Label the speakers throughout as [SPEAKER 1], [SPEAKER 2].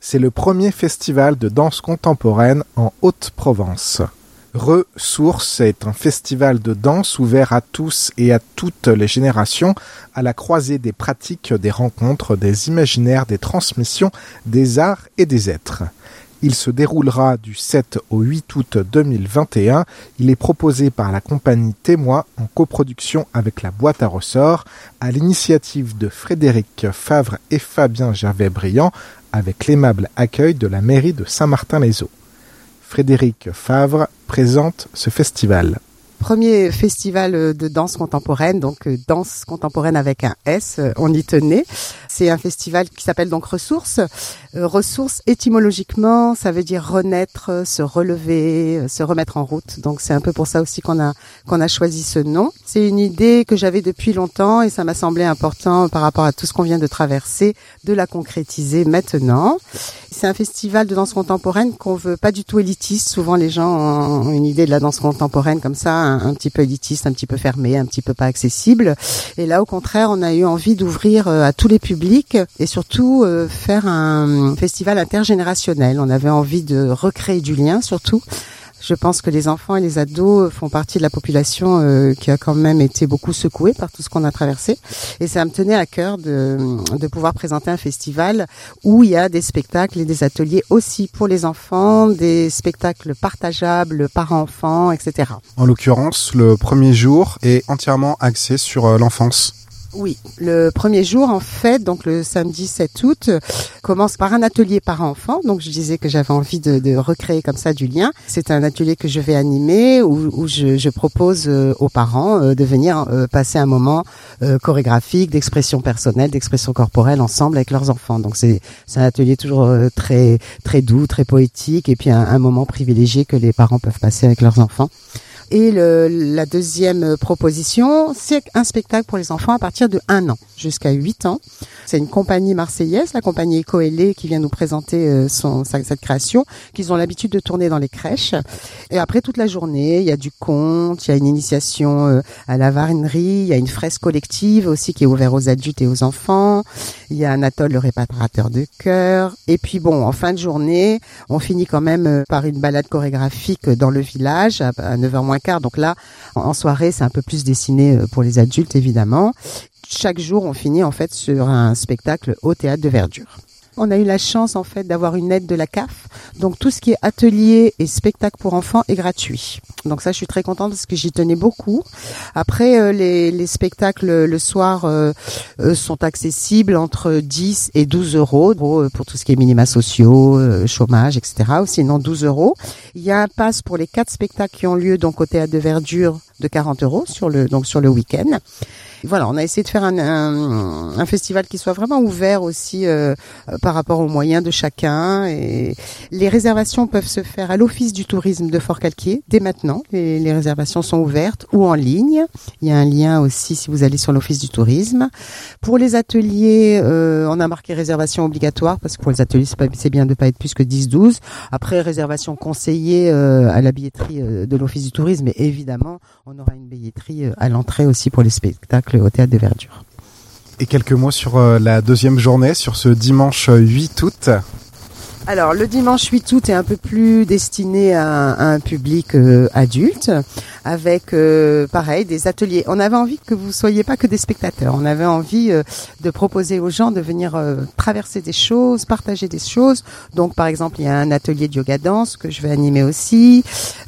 [SPEAKER 1] C'est le premier festival de danse contemporaine en Haute-Provence. Ressources est un festival de danse ouvert à tous et à toutes les générations, à la croisée des pratiques, des rencontres, des imaginaires, des transmissions, des arts et des êtres. Il se déroulera du 7 au 8 août 2021. Il est proposé par la compagnie Témoin en coproduction avec la Boîte à Ressorts, à l'initiative de Frédéric Favre et Fabien Gervais-Briand, avec l'aimable accueil de la mairie de Saint-Martin-les-Eaux. Frédéric Favre présente ce festival.
[SPEAKER 2] Premier festival de danse contemporaine, donc danse contemporaine avec un S, on y tenait. C'est un festival qui s'appelle donc Ressources. Ressources, étymologiquement, ça veut dire renaître, se relever, se remettre en route. Donc c'est un peu pour ça aussi qu'on a choisi ce nom. C'est une idée que j'avais depuis longtemps et ça m'a semblé important par rapport à tout ce qu'on vient de traverser, de la concrétiser maintenant. C'est un festival de danse contemporaine qu'on veut pas du tout élitiste. Souvent les gens ont une idée de la danse contemporaine comme ça, un petit peu élitiste, un petit peu fermé, un petit peu pas accessible. Et là, au contraire, on a eu envie d'ouvrir à tous les publics et surtout faire un festival intergénérationnel. On avait envie de recréer du lien, surtout. Je pense que les enfants et les ados font partie de la population qui a quand même été beaucoup secouée par tout ce qu'on a traversé. Et ça me tenait à cœur de pouvoir présenter un festival où il y a des spectacles et des ateliers aussi pour les enfants, des spectacles partageables parents-enfants, etc.
[SPEAKER 1] En l'occurrence, le premier jour est entièrement axé sur l'enfance.
[SPEAKER 2] Oui, le premier jour, en fait, donc le samedi 7 août, commence par un atelier parents-enfants. Donc, je disais que j'avais envie de recréer comme ça du lien. C'est un atelier que je vais animer où je propose aux parents de venir passer un moment chorégraphique, d'expression personnelle, d'expression corporelle ensemble avec leurs enfants. Donc, c'est un atelier toujours très très doux, très poétique et puis un moment privilégié que les parents peuvent passer avec leurs enfants. Et la deuxième proposition, c'est un spectacle pour les enfants à partir de 1 an jusqu'à 8 ans. C'est une compagnie marseillaise, la compagnie Coélé, qui vient nous présenter cette création, qu'ils ont l'habitude de tourner dans les crèches. Et après, toute la journée, il y a du conte, il y a une initiation à la varinerie, il y a une fresque collective aussi qui est ouverte aux adultes et aux enfants. Il y a un atoll le réparateur de cœur. Et puis bon, en fin de journée, on finit quand même par une balade chorégraphique dans le village à 9h moins quart. Donc là, en soirée, c'est un peu plus dessiné pour les adultes, évidemment. Chaque jour, on finit en fait sur un spectacle au Théâtre de Verdure. On a eu la chance en fait d'avoir une aide de la CAF. Donc tout ce qui est atelier et spectacle pour enfants est gratuit. Donc ça, je suis très contente parce que j'y tenais beaucoup. Après, les spectacles le soir sont accessibles entre 10 et 12 euros pour tout ce qui est minima sociaux, chômage, etc. Ou sinon 12 euros. Il y a un pass pour les 4 spectacles qui ont lieu donc au Théâtre de Verdure de 40 euros sur le week-end. Voilà, on a essayé de faire un festival qui soit vraiment ouvert aussi par rapport aux moyens de chacun. Et les réservations peuvent se faire à l'Office du tourisme de Fort-Calquier dès maintenant. Les réservations sont ouvertes ou en ligne. Il y a un lien aussi si vous allez sur l'Office du tourisme. Pour les ateliers, on a marqué réservation obligatoire parce que pour les ateliers, c'est bien de pas être plus que 10-12. Après, réservation conseillée à la billetterie de l'Office du tourisme. Mais évidemment, on aura une billetterie à l'entrée aussi pour les spectacles au Théâtre de Verdure.
[SPEAKER 1] Et quelques mots sur la deuxième journée, sur ce dimanche 8 août.
[SPEAKER 2] Alors, le dimanche 8 août est un peu plus destiné à un public adulte, avec, pareil, des ateliers. On avait envie que vous soyez pas que des spectateurs. On avait envie de proposer aux gens de venir traverser des choses, partager des choses. Donc, par exemple, il y a un atelier de yoga danse que je vais animer aussi.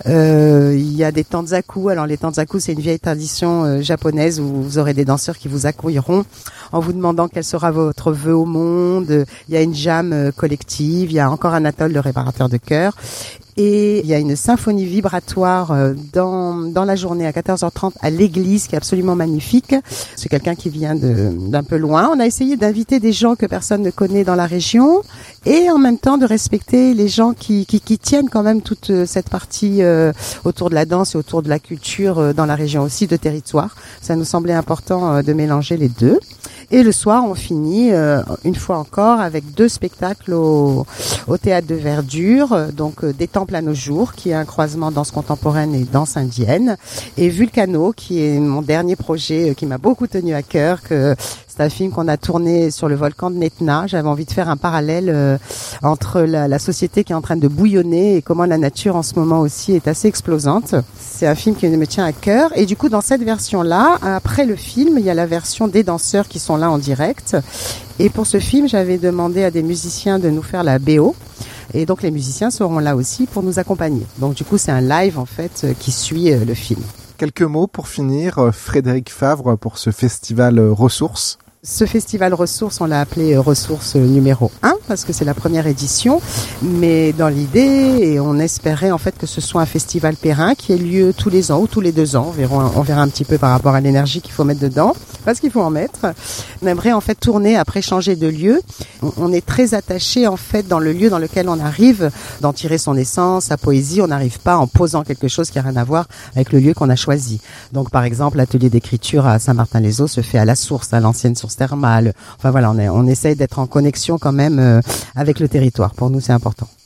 [SPEAKER 2] Il y a des tanzaku. Alors, les tanzaku, c'est une vieille tradition japonaise où vous aurez des danseurs qui vous accueilleront en vous demandant quel sera votre vœu au monde. Il y a une jam collective. Il y a encore un atoll de réparateur de cœur. Et il y a une symphonie vibratoire dans la journée à 14h30 à l'église qui est absolument magnifique. C'est quelqu'un qui vient d'un peu loin. On a essayé d'inviter des gens que personne ne connaît dans la région et en même temps de respecter les gens qui tiennent quand même toute cette partie autour de la danse et autour de la culture dans la région aussi de territoire. Ça nous semblait important de mélanger les deux. Et le soir, on finit une fois encore avec 2 spectacles au Théâtre de Verdure, donc des temps exemple à nos jours, qui est un croisement danse contemporaine et danse indienne, et Vulcano, qui est mon dernier projet qui m'a beaucoup tenu à cœur, que c'est un film qu'on a tourné sur le volcan de l'Etna. J'avais envie de faire un parallèle entre la société qui est en train de bouillonner et comment la nature en ce moment aussi est assez explosante. C'est un film qui me tient à cœur. Et du coup, dans cette version-là, après le film, il y a la version des danseurs qui sont là en direct. Et pour ce film, j'avais demandé à des musiciens de nous faire la BO. Et donc les musiciens seront là aussi pour nous accompagner. Donc du coup, c'est un live en fait qui suit le film.
[SPEAKER 1] Quelques mots pour finir, Frédéric Favre, pour ce festival Ressources.
[SPEAKER 2] Ce festival Ressources, on l'a appelé Ressources numéro 1 parce que c'est la première édition, mais dans l'idée, et on espérait en fait que ce soit un festival périn qui ait lieu tous les ans ou tous les 2 ans. On verra un petit peu par rapport à l'énergie qu'il faut mettre dedans, parce qu'il faut en mettre. On aimerait en fait tourner après changer de lieu. On est très attaché en fait dans le lieu dans lequel on arrive d'en tirer son essence, sa poésie. On n'arrive pas en posant quelque chose qui n'a rien à voir avec le lieu qu'on a choisi. Donc par exemple, l'atelier d'écriture à Saint-Martin-les-Eaux se fait à la source, à l'ancienne source thermale. Enfin voilà, on essaye d'être en connexion quand même avec le territoire. Pour nous, c'est important.